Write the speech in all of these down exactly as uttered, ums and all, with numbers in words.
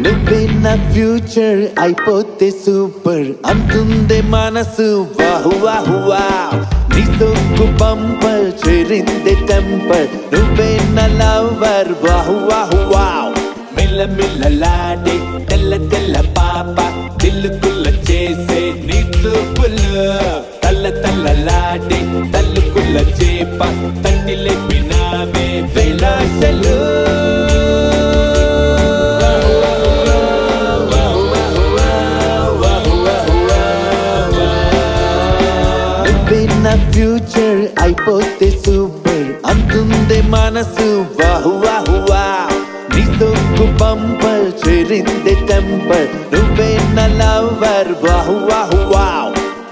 నువ్వే నా ఫ్యూచర్ అయిపోతే సూపర్ అంటుందే మనసు వాహు వాహు వావ్ నీ సొక్కు బంపర్ చేరిందే టెంపర్ నువ్వే నా లవర్ వాహు వాహు వావ్ మిల్ల మిల్లలాడే తెల్ల తెల్ల పాప దిల్లుకుల్ల చేసే నీ చూపులు తల్ల తల్లలాడే తల్లుకుల్ల చేప తన్ని లేపినావే వేలాసలు నా ఫ్యూచర్ అయిపోతే సూపర్ అంటుందే మనసు వాహు వాహు వావ్ నీ సొక్కు బంపర్ చేరిందే టెంపర్ నువ్వే నా లవర్ వాహు వాహు వావ్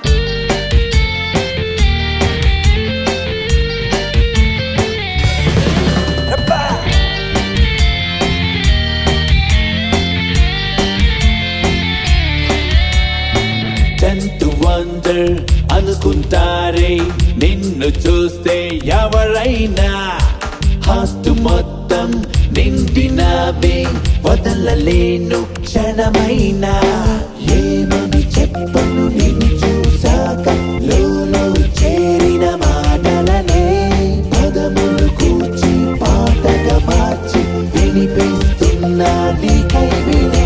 టెన్త్ వండర్ అనుకుంటారే నిన్ను చూస్తే ఎవరైనా హార్ట్ మొత్తం నిండినవే వదలలేను క్షణమైనా ఏమని చెప్పను నిన్ను చూసాక లోలో చేరిన మాటలనే పదములు కూర్చి పాటగా మార్చి వినిపిస్తున్నా నీకై వినే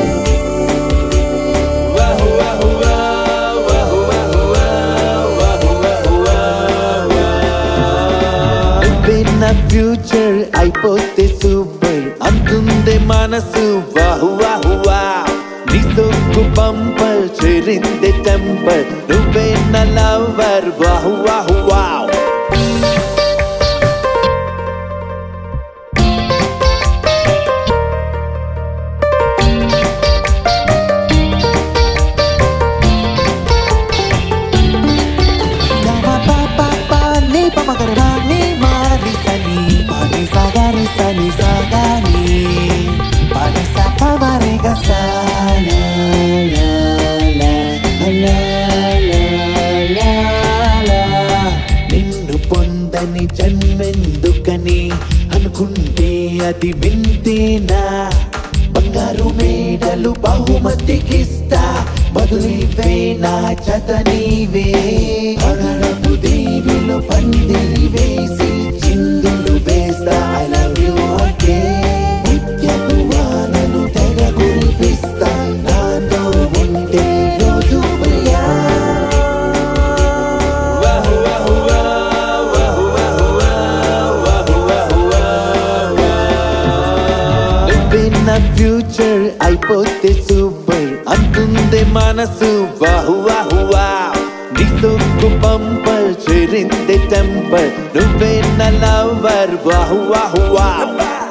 నా ఫ్యూచర్ అయిపోతే సూపర్ అంటుందే మనసు వాహు వాహు వావ్ నీ సొక్కు బంపర్ చేరిందే టెంపర్ నువ్వే నా లవర్ వాహు వాహు wow Sani sagani, pada sapa mereka sana, la la la la la la. నిన్ను పొందని జన్మెందుకని అనుకుంటే అది వింతేనా బంగారు మేడలు బహుమతికిస్తా బదులివే నా జత నీవే అగరపు దేవిలో పందిరి వేసి చిందులు వేస్తా I love you again నిత్యపు వానను తెగ కురిపిస్తా నాతో ఉంటే రోజు ప్రియా వాహు వాహు వాహు వాహు వాహు వాహు నువ్వే నా ఫ్యూచర్ అయిపోతే సూపర్ అంటుందే మనసు వాహు వాహు వావ్ నీ సొక్కు బంపర్ చేరిందే టెంపర్ నువ్వే నా లవర్ వాహు వాహు వావ్